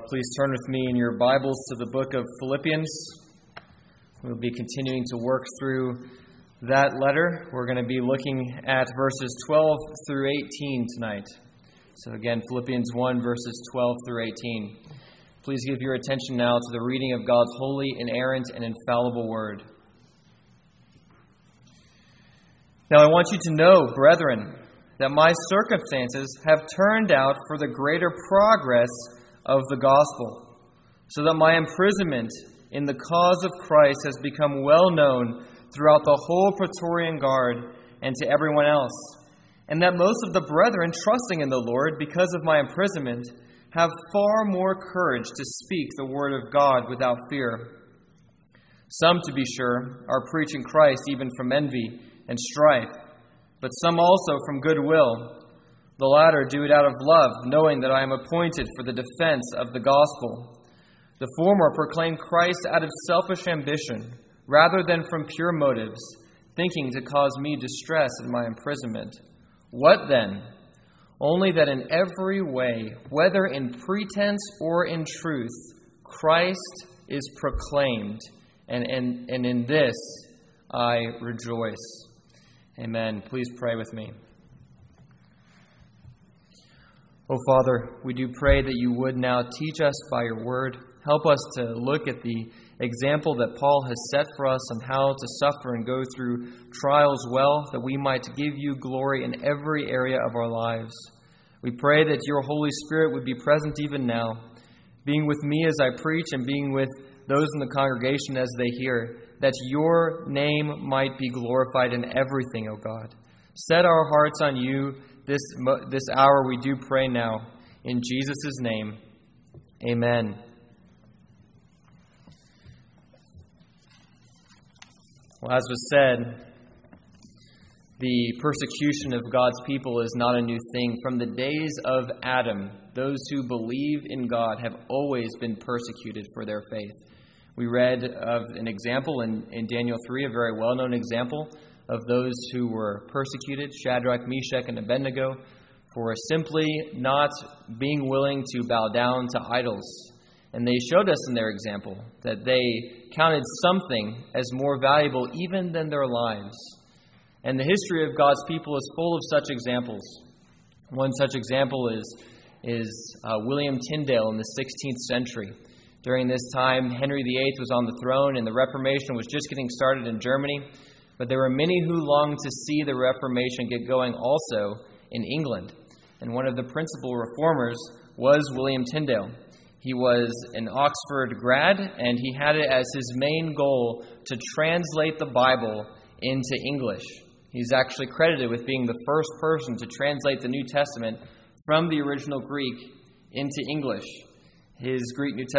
Please turn with me in your Bibles to the book of Philippians. We'll be continuing to work through that letter. We're going to be looking at verses 12 through 18 tonight. So again, Philippians 1, verses 12 through 18. Please give your attention now to the reading of God's holy, inerrant, and infallible word. Now I want you to know, brethren, that my circumstances have turned out for the greater progress of the gospel, so that my imprisonment in the cause of Christ has become well known throughout the whole Praetorian Guard and to everyone else, and that most of the brethren, trusting in the Lord because of my imprisonment, have far more courage to speak the word of God without fear. Some, to be sure, are preaching Christ even from envy and strife, but some also from goodwill. The latter do it out of love, knowing that I am appointed for the defense of the gospel. The former proclaim Christ out of selfish ambition, rather than from pure motives, thinking to cause me distress in my imprisonment. What then? Only that in every way, whether in pretense or in truth, Christ is proclaimed, and in this I rejoice. Amen. Please pray with me. Oh, Father, we do pray that you would now teach us by your word. Help us to look at the example that Paul has set for us on how to suffer and go through trials well, that we might give you glory in every area of our lives. We pray that your Holy Spirit would be present even now, being with me as I preach and being with those in the congregation as they hear, that your name might be glorified in everything, O God. Set our hearts on you this hour, we do pray now. In Jesus' name, amen. Well, as was said, the persecution of God's people is not a new thing. From the days of Adam, those who believe in God have always been persecuted for their faith. We read of an example in Daniel 3, a very well-known example of those who were persecuted, Shadrach, Meshach, and Abednego, for simply not being willing to bow down to idols. And they showed us in their example that they counted something as more valuable even than their lives. And the history of God's people is full of such examples. One such example is William Tyndale in the 16th century. During this time, Henry VIII was on the throne, and the Reformation was just getting started in Germany. But there were many who longed to see the Reformation get going also in England. And one of the principal reformers was William Tyndale. He was an Oxford grad, and he had it as his main goal to translate the Bible into English. He's actually credited with being the first person to translate the New Testament from the original Greek into English. His English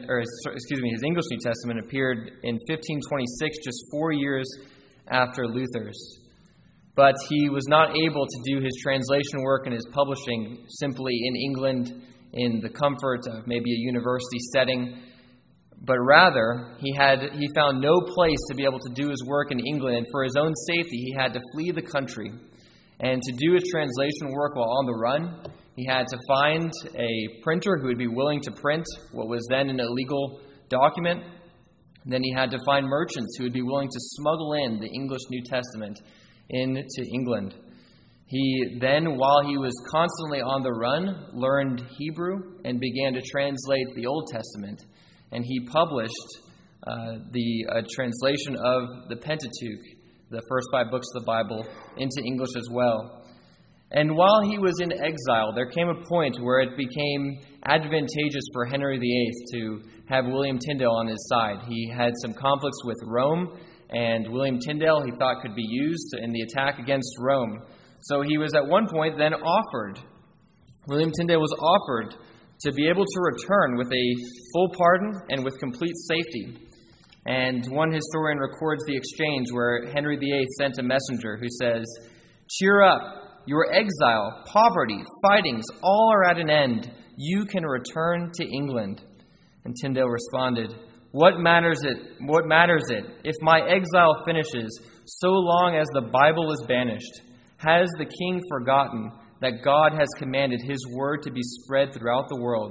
New Testament appeared in 1526, just 4 years after Luther's. But he was not able to do his translation work and his publishing simply in England in the comfort of maybe a university setting, but rather he found no place to be able to do his work in England, and for his own safety he had to flee the country. And to do his translation work while on the run, he had to find a printer who would be willing to print what was then an illegal document. Then he had to find merchants who would be willing to smuggle in the English New Testament into England. He then, while he was constantly on the run, learned Hebrew and began to translate the Old Testament. And he published the translation of the Pentateuch, the first 5 books of the Bible, into English as well. And while he was in exile, there came a point where it became advantageous for Henry VIII to have William Tyndale on his side. He had some conflicts with Rome, and William Tyndale he thought could be used in the attack against Rome. So he was at one point then William Tyndale was offered to be able to return with a full pardon and with complete safety. And one historian records the exchange where Henry VIII sent a messenger who says, "Cheer up. Your exile, poverty, fightings, all are at an end. You can return to England." And Tyndale responded, What matters it? If my exile finishes, so long as the Bible is banished? Has the king forgotten that God has commanded his word to be spread throughout the world?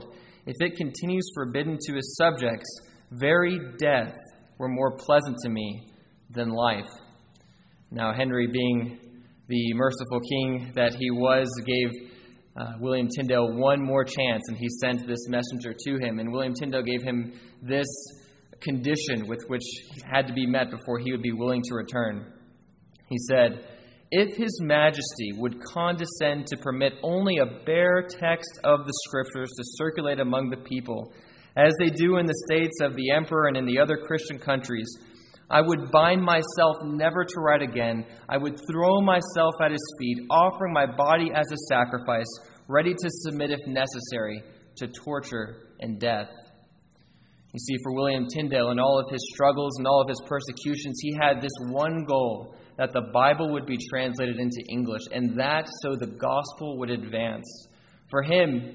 if it continues forbidden to his subjects, very death were more pleasant to me than life." Now Henry, being the merciful king that he was, gave William Tyndale one more chance, and he sent this messenger to him. And William Tyndale gave him this condition with which had to be met before he would be willing to return. He said, "If His Majesty would condescend to permit only a bare text of the Scriptures to circulate among the people, as they do in the states of the Emperor and in the other Christian countries, I would bind myself never to write again. I would throw myself at His feet, offering my body as a sacrifice, ready to submit, if necessary, to torture and death." You see, for William Tyndale, in all of his struggles and all of his persecutions, he had this one goal, that the Bible would be translated into English, and that so the gospel would advance. For him,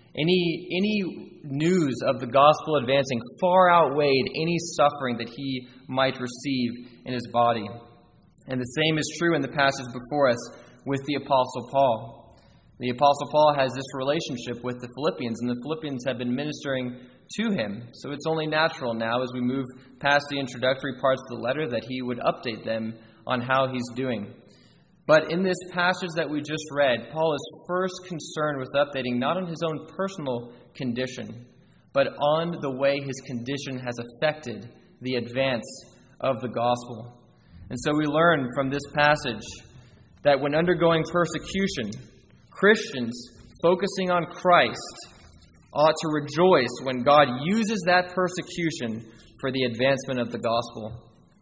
any news of the gospel advancing far outweighed any suffering that he might receive in his body. And the same is true in the passage before us with the Apostle Paul. The Apostle Paul has this relationship with the Philippians, and the Philippians have been ministering to him. So it's only natural now, as we move past the introductory parts of the letter, that he would update them on how he's doing. But in this passage that we just read, Paul is first concerned with updating not on his own personal condition, but on the way his condition has affected the advance of the gospel. And so we learn from this passage that when undergoing persecution, Christians focusing on Christ ought to rejoice when God uses that persecution for the advancement of the gospel.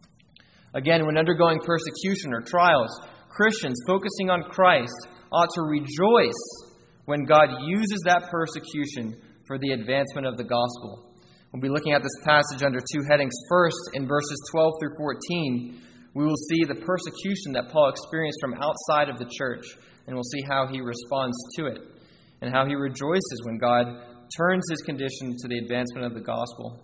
Again, when undergoing persecution or trials, Christians focusing on Christ ought to rejoice when God uses that persecution for the advancement of the gospel. We'll be looking at this passage under two headings. First, in verses 12 through 14, we will see the persecution that Paul experienced from outside of the church, and we'll see how he responds to it, and how he rejoices when God turns his condition to the advancement of the gospel.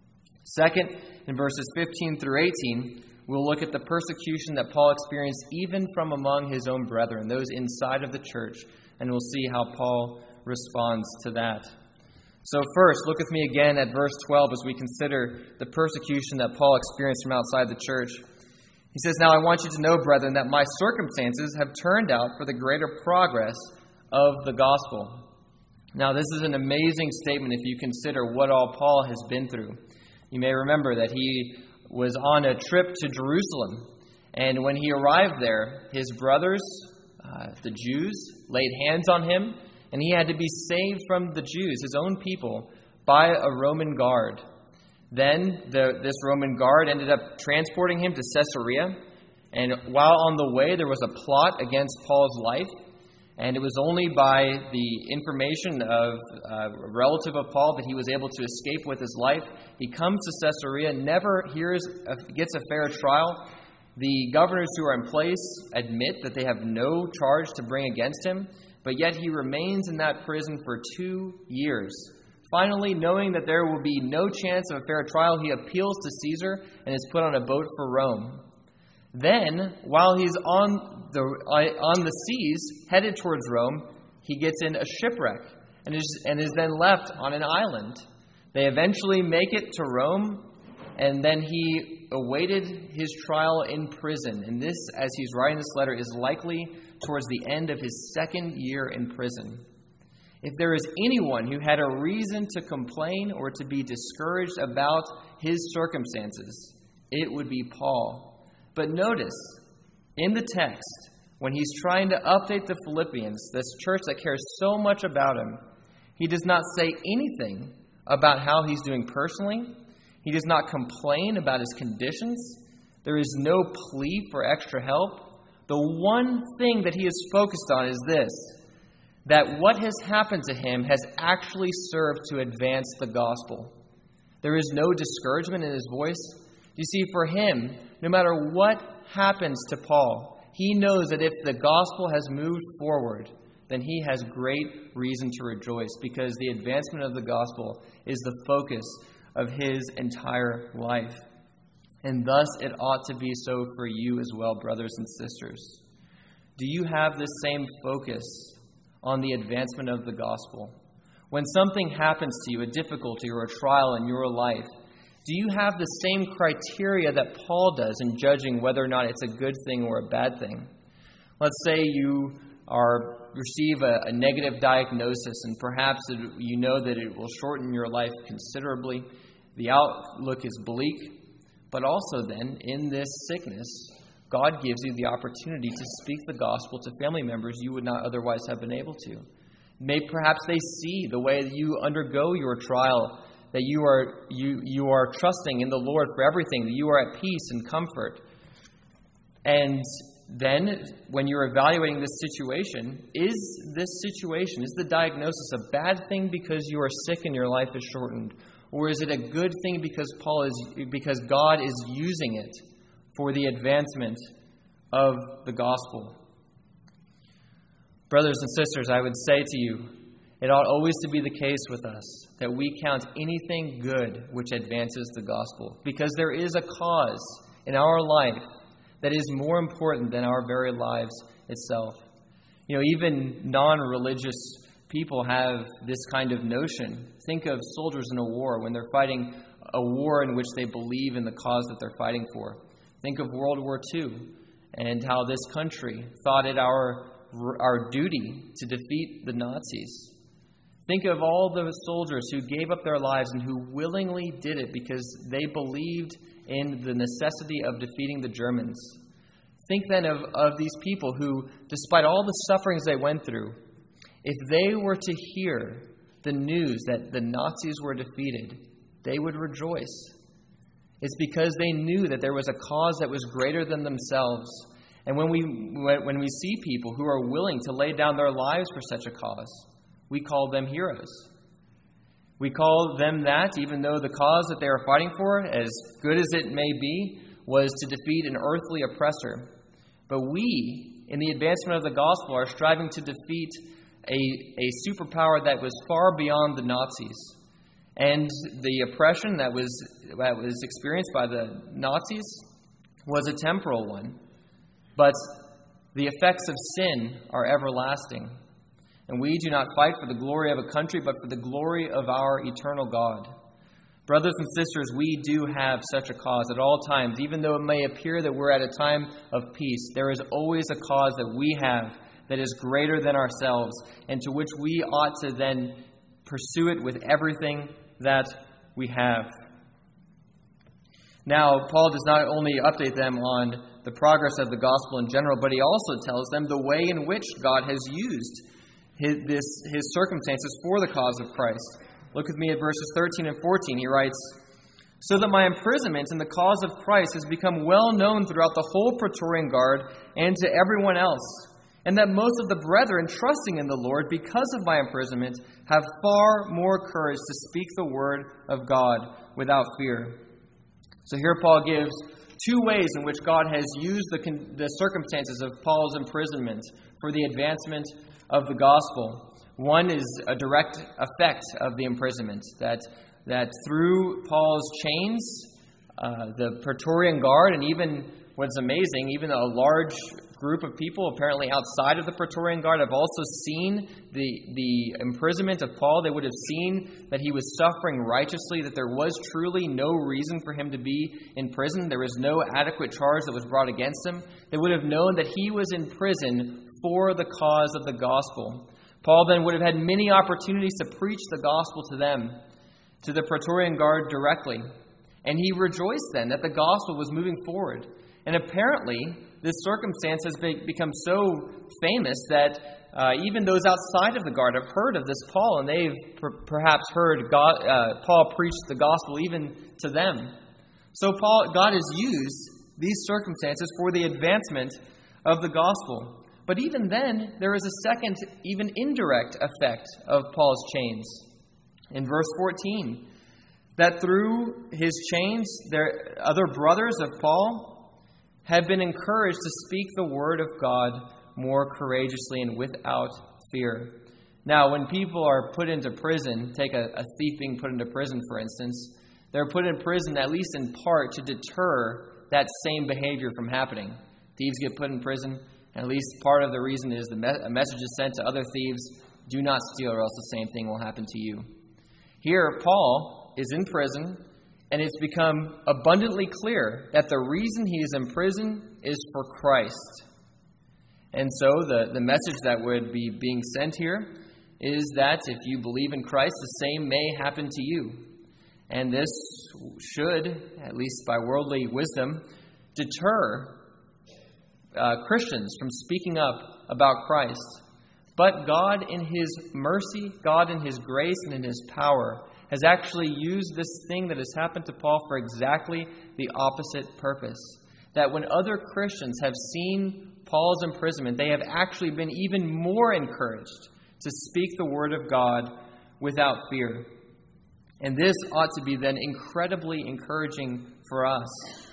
Second, in verses 15 through 18, we'll look at the persecution that Paul experienced even from among his own brethren, those inside of the church, and we'll see how Paul responds to that. So first, look with me again at verse 12 as we consider the persecution that Paul experienced from outside the church. He says, "Now I want you to know, brethren, that my circumstances have turned out for the greater progress of the gospel." Now, this is an amazing statement if you consider what all Paul has been through. You may remember that he was on a trip to Jerusalem, and when he arrived there, his brothers, the Jews, laid hands on him, and he had to be saved from the Jews, his own people, by a Roman guard. Then this Roman guard ended up transporting him to Caesarea, and while on the way, there was a plot against Paul's life. And it was only by the information of a relative of Paul that he was able to escape with his life. He comes to Caesarea, never gets a fair trial. The governors who are in place admit that they have no charge to bring against him, but yet he remains in that prison for 2 years. Finally, knowing that there will be no chance of a fair trial, he appeals to Caesar and is put on a boat for Rome. Then, while he's on the seas, headed towards Rome, he gets in a shipwreck and is then left on an island. They eventually make it to Rome, and then he awaited his trial in prison. And this, as he's writing this letter, is likely towards the end of his 2nd year in prison. If there is anyone who had a reason to complain or to be discouraged about his circumstances, it would be Paul. But notice, in the text, when he's trying to update the Philippians, this church that cares so much about him, he does not say anything about how he's doing personally. He does not complain about his conditions. There is no plea for extra help. The one thing that he is focused on is this, that what has happened to him has actually served to advance the gospel. There is no discouragement in his voice. You see, for him, no matter what happens to Paul, he knows that if the gospel has moved forward, then he has great reason to rejoice, because the advancement of the gospel is the focus of his entire life. And thus it ought to be so for you as well, brothers and sisters. Do you have the same focus on the advancement of the gospel? When something happens to you, a difficulty or a trial in your life, do you have the same criteria that Paul does in judging whether or not it's a good thing or a bad thing? Let's say you receive a negative diagnosis, and perhaps you know that it will shorten your life considerably. The outlook is bleak, but also then, in this sickness, God gives you the opportunity to speak the gospel to family members you would not otherwise have been able to. Perhaps they see the way that you undergo your trial, that you are trusting in the Lord for everything, that you are at peace and comfort. And then, when you're evaluating this situation, is the diagnosis a bad thing because you are sick and your life is shortened? Or is it a good thing because God is using it for the advancement of the gospel? Brothers and sisters, I would say to you, it ought always to be the case with us that we count anything good which advances the gospel, because there is a cause in our life that is more important than our very lives itself. Even non-religious people have this kind of notion. Think of soldiers in a war when they're fighting a war in which they believe in the cause that they're fighting for. Think of World War II and how this country thought it our duty to defeat the Nazis. Think of all the soldiers who gave up their lives and who willingly did it because they believed in the necessity of defeating the Germans. Think then of these people who, despite all the sufferings they went through, if they were to hear the news that the Nazis were defeated, they would rejoice. It's because they knew that there was a cause that was greater than themselves. And when we see people who are willing to lay down their lives for such a cause, we call them heroes. We call them that even though the cause that they are fighting for, as good as it may be, was to defeat an earthly oppressor. But we, in the advancement of the gospel, are striving to defeat a superpower that was far beyond the Nazis. And the oppression that was experienced by the Nazis was a temporal one. But the effects of sin are everlasting. And we do not fight for the glory of a country, but for the glory of our eternal God. Brothers and sisters, we do have such a cause at all times. Even though it may appear that we're at a time of peace, there is always a cause that we have that is greater than ourselves, and to which we ought to then pursue it with everything that we have. Now, Paul does not only update them on the progress of the gospel in general, but he also tells them the way in which God has used his circumstances for the cause of Christ. Look with me at verses 13 and 14. He writes, "So that my imprisonment in the cause of Christ has become well known throughout the whole Praetorian Guard and to everyone else, and that most of the brethren, trusting in the Lord because of my imprisonment, have far more courage to speak the word of God without fear." So here Paul gives two ways in which God has used the circumstances of Paul's imprisonment for the advancement of the gospel. One is a direct effect of the imprisonment, that through Paul's chains, the Praetorian Guard, and even what's amazing, even a large group of people apparently outside of the Praetorian Guard have also seen the imprisonment of Paul. They would have seen that he was suffering righteously, that there was truly no reason for him to be in prison. There was no adequate charge that was brought against him. They would have known that he was in prison for the cause of the gospel. Paul then would have had many opportunities to preach the gospel to them, to the Praetorian Guard directly. And he rejoiced then that the gospel was moving forward. And apparently, this circumstance has become so famous that even those outside of the guard have heard of this Paul, and they've perhaps heard Paul preach the gospel even to them. So God has used these circumstances for the advancement of the gospel. But even then, there is a second, even indirect effect of Paul's chains. In verse 14, that through his chains, other brothers of Paul have been encouraged to speak the word of God more courageously and without fear. Now, when people are put into prison, take a thief being put into prison, for instance, they're put in prison at least in part to deter that same behavior from happening. Thieves get put in prison. At least part of the reason is a message is sent to other thieves. Do not steal, or else the same thing will happen to you. Here, Paul is in prison, and it's become abundantly clear that the reason he is in prison is for Christ. And so the message that would be being sent here is that if you believe in Christ, the same may happen to you. And this should, at least by worldly wisdom, deter Christians from speaking up about Christ. But God in His mercy, God in His grace, and in His power has actually used this thing that has happened to Paul for exactly the opposite purpose. That when other Christians have seen Paul's imprisonment, they have actually been even more encouraged to speak the word of God without fear. And this ought to be then incredibly encouraging for us.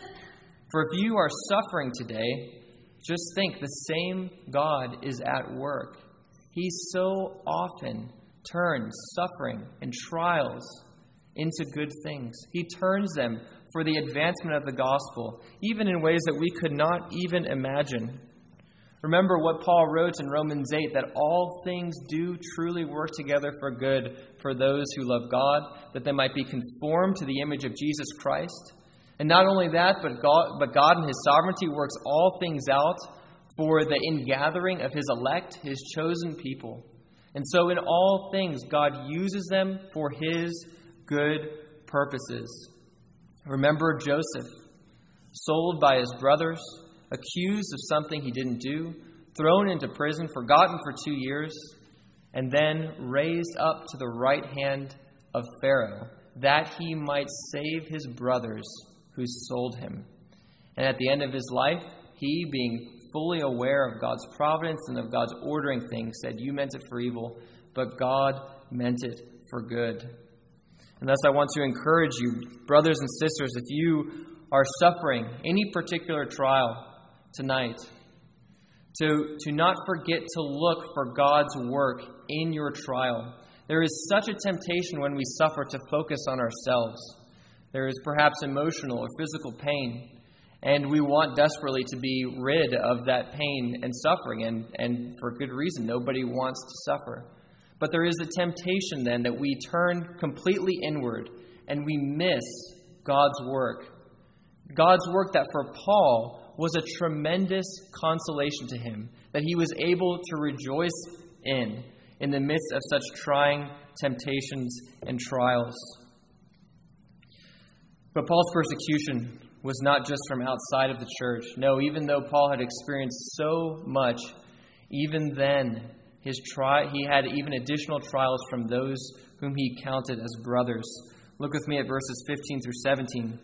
For if you are suffering today, just think the same God is at work. He so often turns suffering and trials into good things. He turns them for the advancement of the gospel, even in ways that we could not even imagine. Remember what Paul wrote in Romans 8, that all things do truly work together for good for those who love God, that they might be conformed to the image of Jesus Christ. And not only that, but God in His sovereignty works all things out for the ingathering of His elect, His chosen people. And so in all things, God uses them for His good purposes. Remember Joseph, sold by his brothers, accused of something he didn't do, thrown into prison, forgotten for 2 years, and then raised up to the right hand of Pharaoh, that he might save his brothers who sold him. And at the end of his life, he, being fully aware of God's providence and of God's ordering things, said, "You meant it for evil, but God meant it for good." And thus I want to encourage you, brothers and sisters, if you are suffering any particular trial tonight, to not forget to look for God's work in your trial. There is such a temptation when we suffer to focus on ourselves. There is perhaps emotional or physical pain, and we want desperately to be rid of that pain and suffering, and for good reason. Nobody wants to suffer. But there is a temptation then that we turn completely inward and we miss God's work. God's work that for Paul was a tremendous consolation to him, that he was able to rejoice in the midst of such trying temptations and trials. But Paul's persecution was not just from outside of the church. No, even though Paul had experienced so much, even then he had even additional trials from those whom he counted as brothers. Look with me at verses 15 through 17.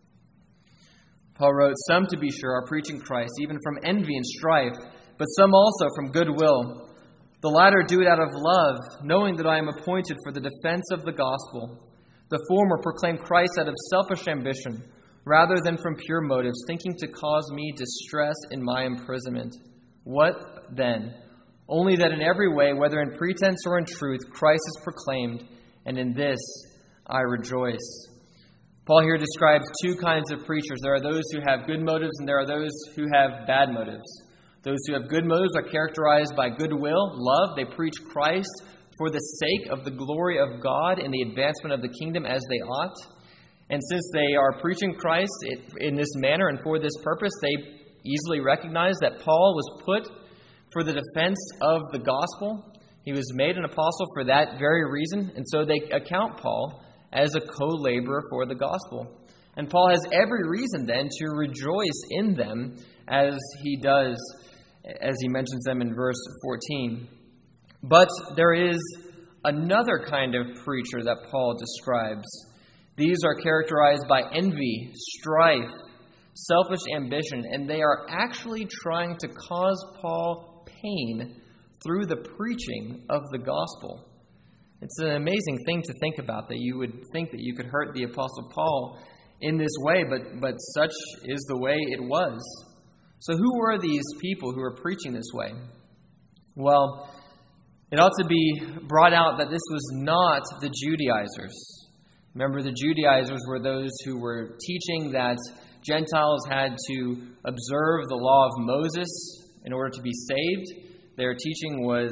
Paul wrote, "Some, to be sure, are preaching Christ, even from envy and strife, but some also from goodwill. The latter do it out of love, knowing that I am appointed for the defense of the gospel. The former proclaim Christ out of selfish ambition, rather than from pure motives, thinking to cause me distress in my imprisonment. What then? Only that in every way, whether in pretense or in truth, Christ is proclaimed, and in this I rejoice." Paul here describes two kinds of preachers. There are those who have good motives, and there are those who have bad motives. Those who have good motives are characterized by goodwill, love. They preach Christ for the sake of the glory of God and the advancement of the kingdom as they ought. And since they are preaching Christ in this manner and for this purpose, they easily recognize that Paul was put for the defense of the gospel. He was made an apostle for that very reason, and so they account Paul as a co-laborer for the gospel. And Paul has every reason then to rejoice in them as he does, as he mentions them in verse 14. But there is another kind of preacher that Paul describes. These are characterized by envy, strife, selfish ambition, and they are actually trying to cause Paul pain through the preaching of the gospel. It's an amazing thing to think about, that you would think that you could hurt the Apostle Paul in this way, but such is the way it was. So who were these people who were preaching this way? Well, it ought to be brought out that this was not the Judaizers. Remember, the Judaizers were those who were teaching that Gentiles had to observe the law of Moses in order to be saved. Their teaching was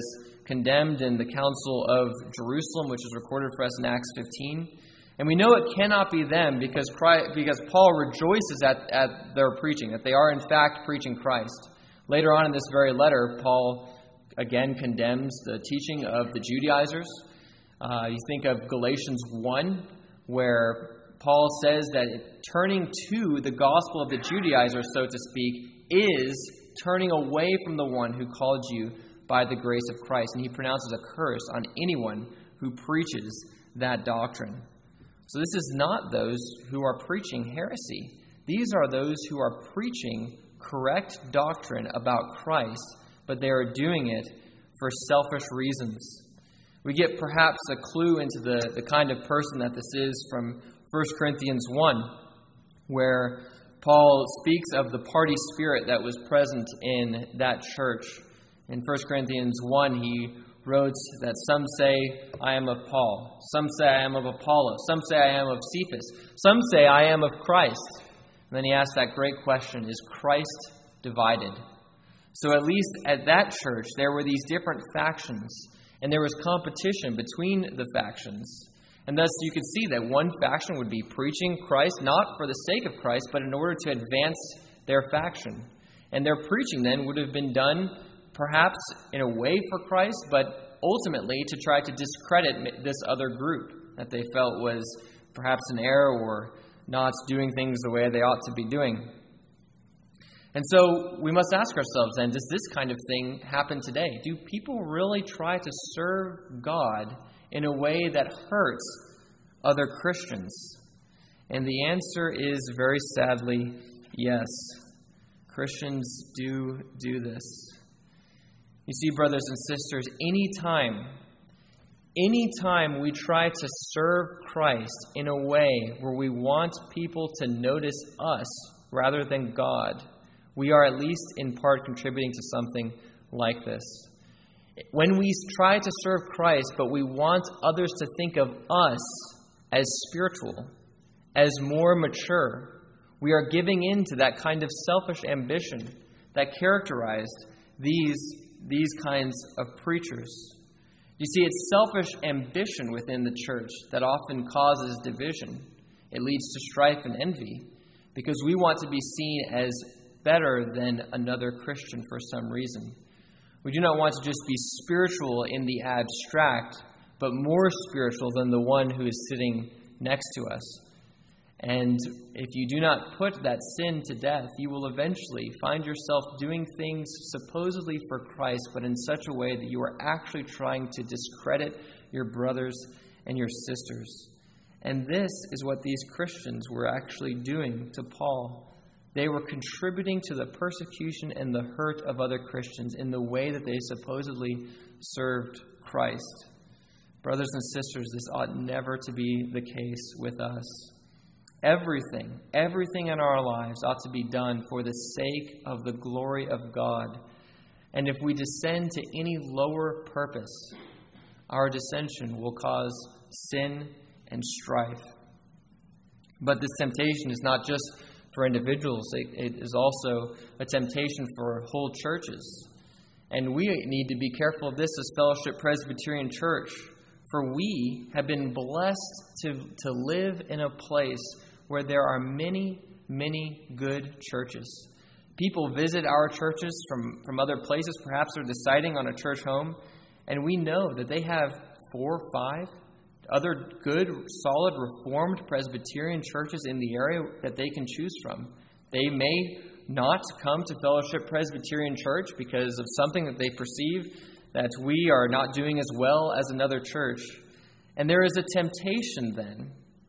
condemned in the Council of Jerusalem, which is recorded for us in Acts 15. And we know it cannot be them because Paul rejoices at their preaching, that they are in fact preaching Christ. Later on in this very letter, Paul again condemns the teaching of the Judaizers. You think of Galatians 1, where Paul says that turning to the gospel of the Judaizers, so to speak, is turning away from the one who called you by the grace of Christ. And he pronounces a curse on anyone who preaches that doctrine. So this is not those who are preaching heresy. These are those who are preaching correct doctrine about Christ, but they are doing it for selfish reasons. We get perhaps a clue into the kind of person that this is from 1 Corinthians 1, where Paul speaks of the party spirit that was present in that church. In 1 Corinthians 1, he wrote that some say, I am of Paul. Some say, I am of Apollos. Some say, I am of Cephas. Some say, I am of Christ. And then he asks that great question, is Christ divided? So at least at that church, there were these different factions, and there was competition between the factions. And thus you could see that one faction would be preaching Christ, not for the sake of Christ, but in order to advance their faction. And their preaching then would have been done perhaps in a way for Christ, but ultimately to try to discredit this other group that they felt was perhaps in error or not doing things the way they ought to be doing. And so we must ask ourselves then, does this kind of thing happen today? Do people really try to serve God in a way that hurts other Christians? And the answer is very sadly, yes. Christians do this. You see, brothers and sisters, anytime we try to serve Christ in a way where we want people to notice us rather than God, we are at least in part contributing to something like this. When we try to serve Christ, but we want others to think of us as spiritual, as more mature, we are giving in to that kind of selfish ambition that characterized these kinds of preachers. You see, it's selfish ambition within the church that often causes division. It leads to strife and envy because we want to be seen as better than another Christian for some reason. We do not want to just be spiritual in the abstract, but more spiritual than the one who is sitting next to us. And if you do not put that sin to death, you will eventually find yourself doing things supposedly for Christ, but in such a way that you are actually trying to discredit your brothers and your sisters. And this is what these Christians were actually doing to Paul. They were contributing to the persecution and the hurt of other Christians in the way that they supposedly served Christ. Brothers and sisters, this ought never to be the case with us. Everything in our lives ought to be done for the sake of the glory of God. And if we descend to any lower purpose, our dissension will cause sin and strife. But this temptation is not just for individuals, it is also a temptation for whole churches. And we need to be careful of this as Fellowship Presbyterian Church, for we have been blessed to live in a place where there are many, many good churches. People visit our churches from other places, perhaps they're deciding on a church home, and we know that they have 4 or 5 other good, solid, Reformed Presbyterian churches in the area that they can choose from. They may not come to Fellowship Presbyterian Church because of something that they perceive that we are not doing as well as another church. And there is a temptation then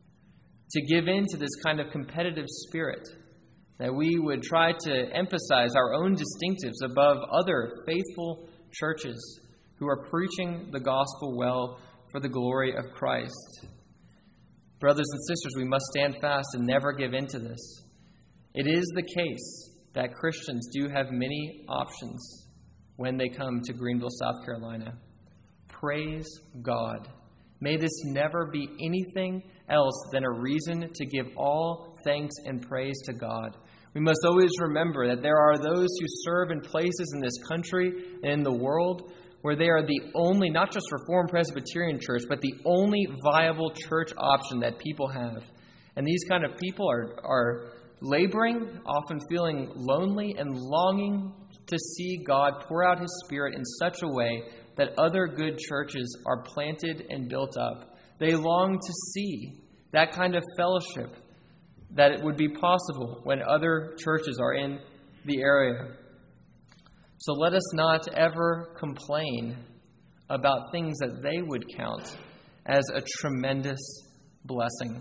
to give in to this kind of competitive spirit, that we would try to emphasize our own distinctives above other faithful churches who are preaching the gospel well for the glory of Christ. Brothers and sisters, we must stand fast and never give in to this. It is the case that Christians do have many options when they come to Greenville, South Carolina. Praise God. May this never be anything else than a reason to give all thanks and praise to God. We must always remember that there are those who serve in places in this country and in the world where they are the only, not just Reformed Presbyterian Church, but the only viable church option that people have. And these kind of people are laboring, often feeling lonely and longing to see God pour out His Spirit in such a way that other good churches are planted and built up. They long to see that kind of fellowship, that it would be possible when other churches are in the area. So let us not ever complain about things that they would count as a tremendous blessing.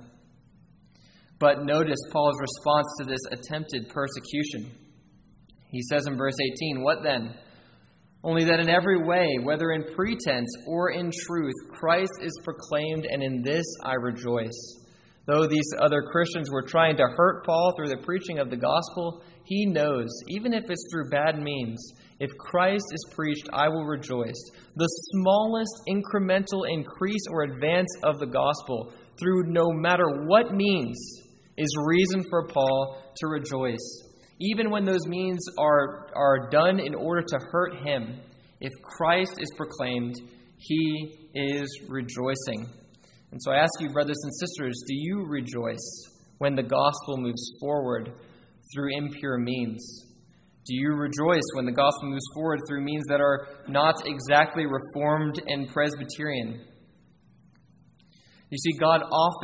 But notice Paul's response to this attempted persecution. He says in verse 18, "What then? Only that in every way, whether in pretense or in truth, Christ is proclaimed, and in this I rejoice." Though these other Christians were trying to hurt Paul through the preaching of the gospel, he knows, even if it's through bad means, if Christ is preached, I will rejoice. The smallest incremental increase or advance of the gospel, through no matter what means, is reason for Paul to rejoice. Even when those means are done in order to hurt him, if Christ is proclaimed, he is rejoicing. And so I ask you, brothers and sisters, do you rejoice when the gospel moves forward through impure means? Do you rejoice when the gospel moves forward through means that are not exactly Reformed and Presbyterian? You see, God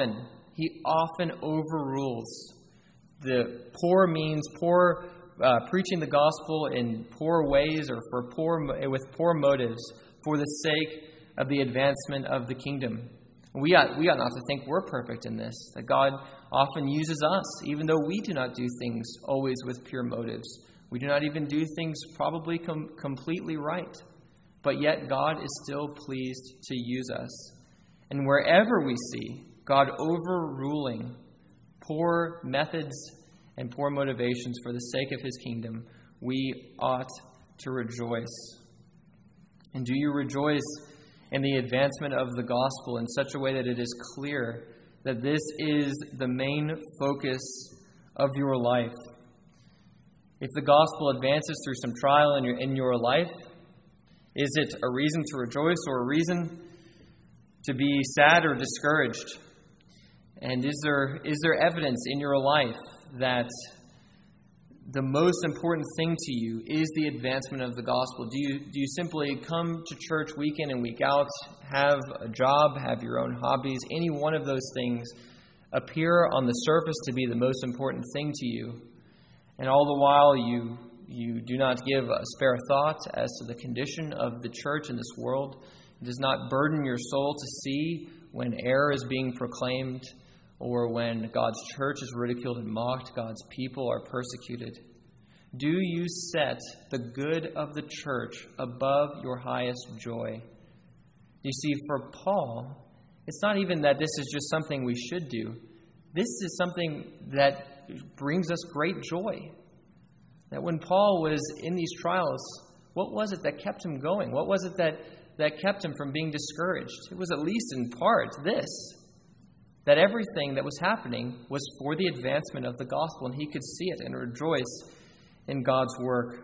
often overrules the poor means, preaching the gospel in poor ways or with poor motives for the sake of the advancement of the kingdom. We ought not to think we're perfect in this, that God often uses us, even though we do not do things always with pure motives. We do not even do things probably completely right. But yet God is still pleased to use us. And wherever we see God overruling poor methods and poor motivations for the sake of His kingdom, we ought to rejoice. And do you rejoice in the advancement of the gospel in such a way that it is clear that this is the main focus of your life? If the gospel advances through some trial in your life, is it a reason to rejoice or a reason to be sad or discouraged? And is there evidence in your life that the most important thing to you is the advancement of the gospel? Do you simply come to church week in and week out, have a job, have your own hobbies, any one of those things appear on the surface to be the most important thing to you, and all the while you do not give a spare thought as to the condition of the church in this world? It does not burden your soul to see when error is being proclaimed, or when God's church is ridiculed and mocked, God's people are persecuted. Do you set the good of the church above your highest joy? You see, for Paul, it's not even that this is just something we should do. This is something that brings us great joy. That when Paul was in these trials, what was it that kept him going? What was it that kept him from being discouraged? It was at least in part this, that everything that was happening was for the advancement of the gospel, and he could see it and rejoice in God's work.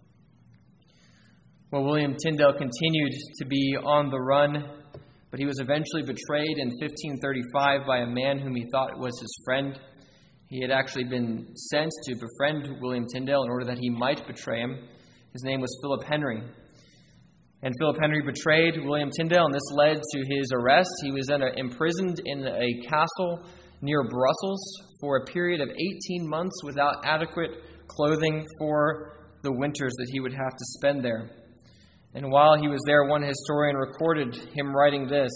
Well, William Tyndale continued to be on the run, but he was eventually betrayed in 1535 by a man whom he thought was his friend. He had actually been sent to befriend William Tyndale in order that he might betray him. His name was Philip Henry. And Philip Henry betrayed William Tyndale, and this led to his arrest. He was then imprisoned in a castle near Brussels for a period of 18 months without adequate clothing for the winters that he would have to spend there. And while he was there, one historian recorded him writing this: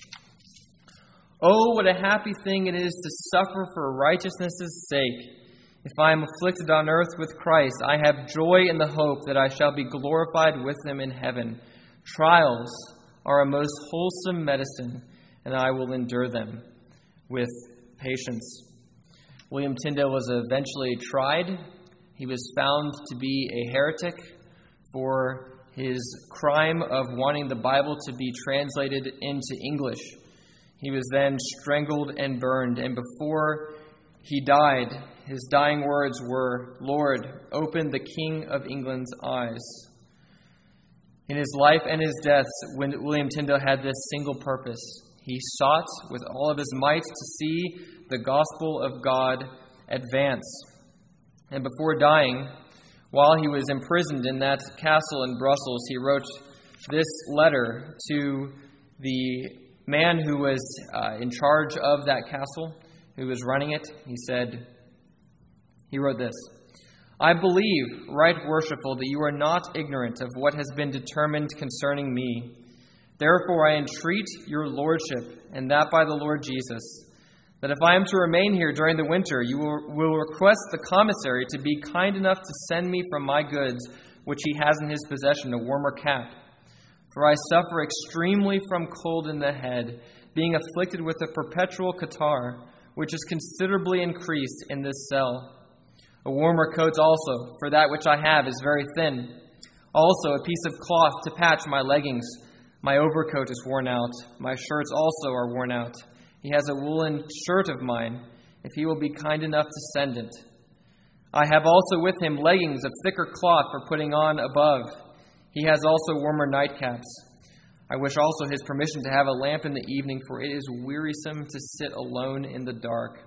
"Oh, what a happy thing it is to suffer for righteousness' sake. If I am afflicted on earth with Christ, I have joy in the hope that I shall be glorified with Him in heaven. Trials are a most wholesome medicine, and I will endure them with patience." William Tyndale was eventually tried. He was found to be a heretic for his crime of wanting the Bible to be translated into English. He was then strangled and burned, and before he died, his dying words were, "Lord, open the King of England's eyes." In his life and his death, William Tyndale had this single purpose. He sought with all of his might to see the gospel of God advance. And before dying, while he was imprisoned in that castle in Brussels, he wrote this letter to the man who was in charge of that castle, who was running it. He wrote this: "I believe, right worshipful, that you are not ignorant of what has been determined concerning me. Therefore I entreat your lordship, and that by the Lord Jesus, that if I am to remain here during the winter, you will request the commissary to be kind enough to send me from my goods, which he has in his possession, a warmer cap. For I suffer extremely from cold in the head, being afflicted with a perpetual catarrh, which is considerably increased in this cell. A warmer coat also, for that which I have is very thin. Also a piece of cloth to patch my leggings. My overcoat is worn out. My shirts also are worn out. He has a woolen shirt of mine, if he will be kind enough to send it. I have also with him leggings of thicker cloth for putting on above. He has also warmer nightcaps. I wish also his permission to have a lamp in the evening, for it is wearisome to sit alone in the dark.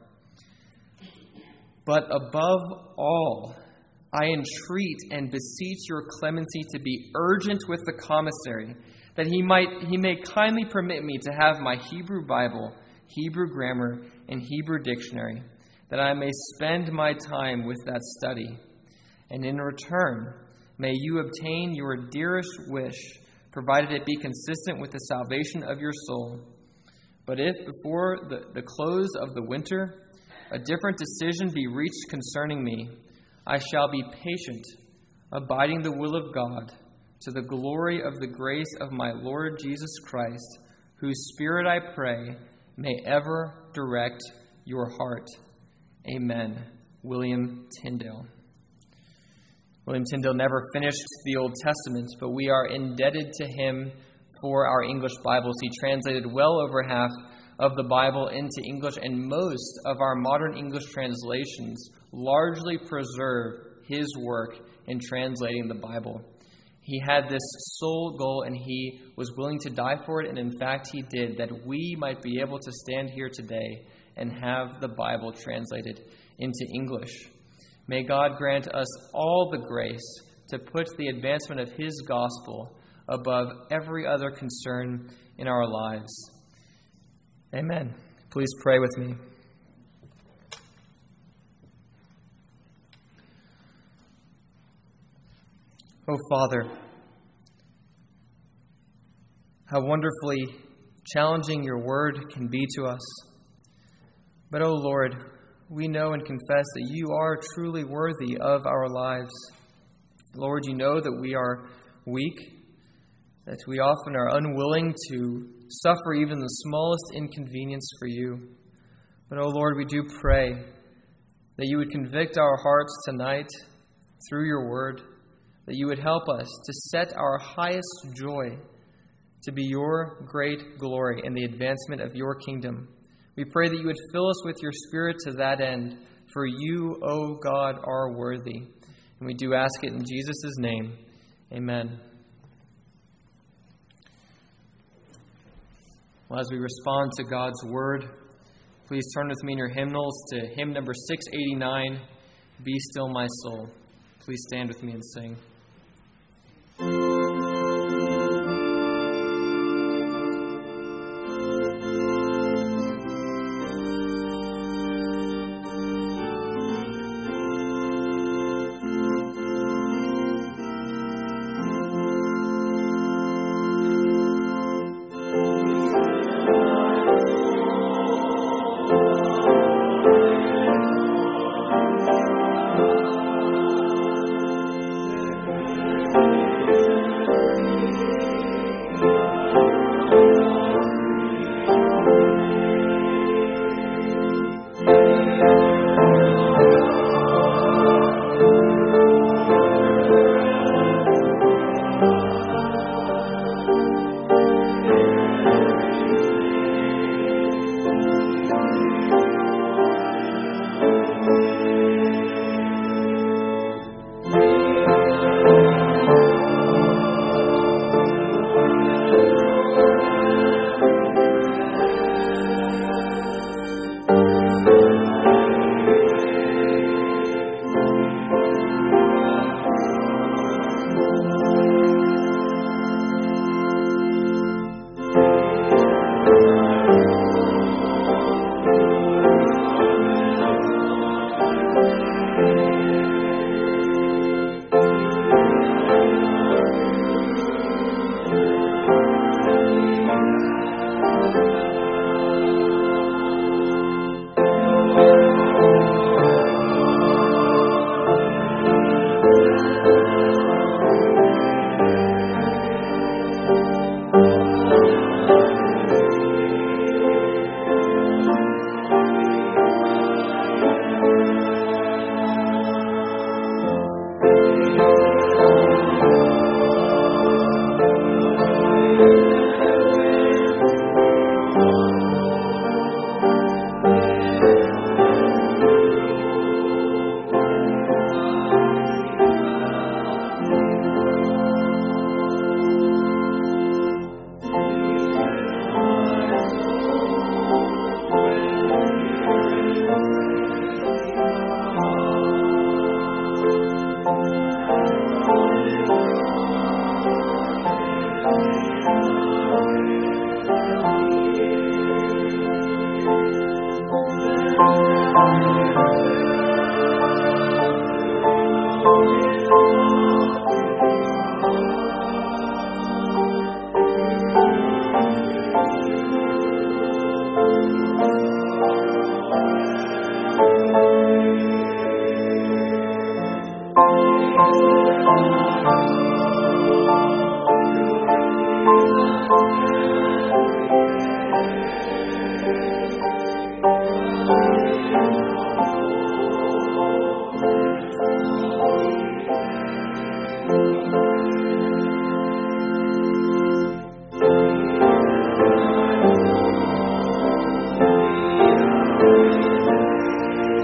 But above all, I entreat and beseech your clemency to be urgent with the commissary, that he may kindly permit me to have my Hebrew Bible, Hebrew grammar, and Hebrew dictionary, that I may spend my time with that study. And in return, may you obtain your dearest wish, provided it be consistent with the salvation of your soul. But if before the close of the winter a different decision be reached concerning me, I shall be patient, abiding the will of God, to the glory of the grace of my Lord Jesus Christ, whose Spirit, I pray, may ever direct your heart. Amen. William Tyndale. William Tyndale never finished the Old Testament, but we are indebted to him for our English Bibles. He translated well over half of the Bible into English, and most of our modern English translations largely preserve his work in translating the Bible. He had this sole goal, and he was willing to die for it, and in fact he did, that we might be able to stand here today and have the Bible translated into English. May God grant us all the grace to put the advancement of his gospel above every other concern in our lives. Amen. Please pray with me. Oh, Father, how wonderfully challenging your word can be to us. But, oh Lord, we know and confess that you are truly worthy of our lives. Lord, you know that we are weak, that we often are unwilling to suffer even the smallest inconvenience for you. But, oh Lord, we do pray that you would convict our hearts tonight through your word, that you would help us to set our highest joy to be your great glory and the advancement of your kingdom. We pray that you would fill us with your Spirit to that end, for you, O God, are worthy. And we do ask it in Jesus' name. Amen. Well, as we respond to God's word, please turn with me in your hymnals to hymn number 689, Be Still My Soul. Please stand with me and sing.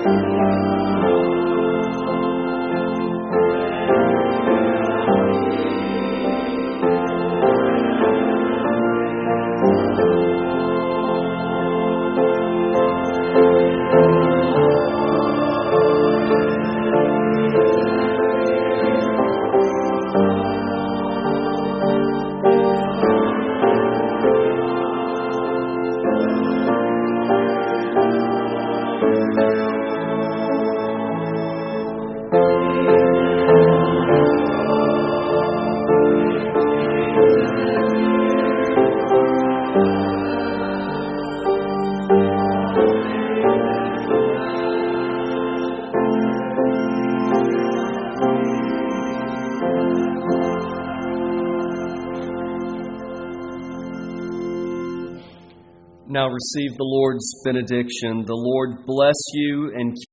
Now receive the Lord's benediction. The Lord bless you and keep